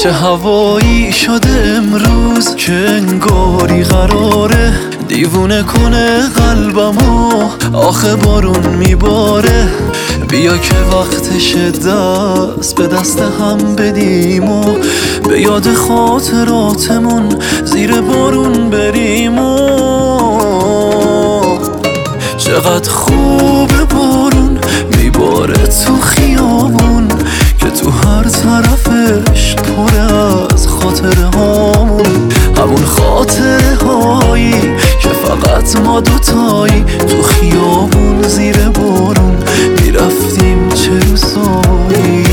چه هوایی شده امروز که انگاری قراره دیوونه کنه قلبمو، آخه بارون میباره. بیا که وقتش دست به دست هم بدیم و به یاد خاطراتمون زیر بارون بریم و چقدر خوبه بارون میباره تو خیابون که تو هر طرفش پر از خاطره هامون، همون خاطره هایی که فقط ما دوتایی تو خیابون زیر بارون میرفتیم چه روزایی.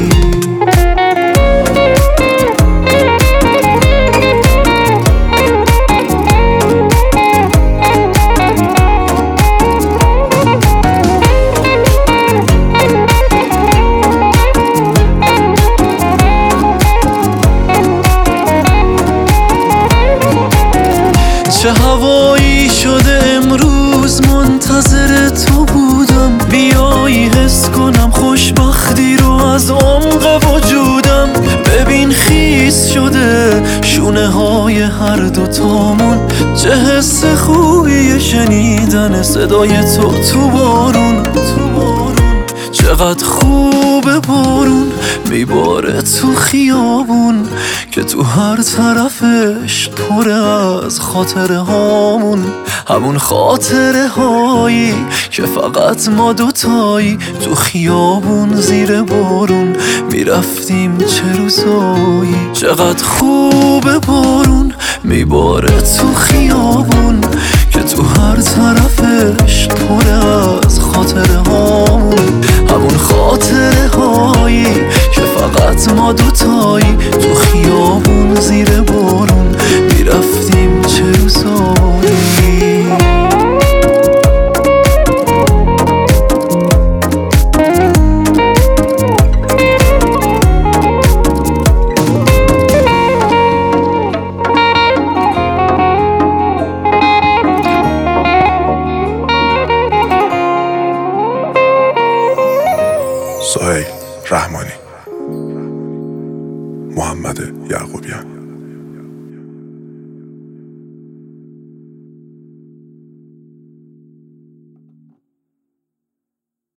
چه هوایی شده امروز منتظر تو بودم، بیایی حس کنم خوشبختی رو از عمق وجودم. ببین خیس شده شونه های هر دوتامون، چه حس خوبیه شنیدن صدای تو بارون. چقدر خوبه بارون میباره تو خیابون که تو هر طرفش پر از خاطره هامون، همون خاطره هایی که فقط ما دوتایی تو خیابون زیر بارون میرفتیم چه روزایی. چقدر خوبه بارون میباره تو خیابون که تو هر طرفش پر از خاطره هامون، همون خاطره هایی که فقط ما دوتایی تو خیابون زیر بارون میرفتیم چه روزایی. سهیل رحمانی.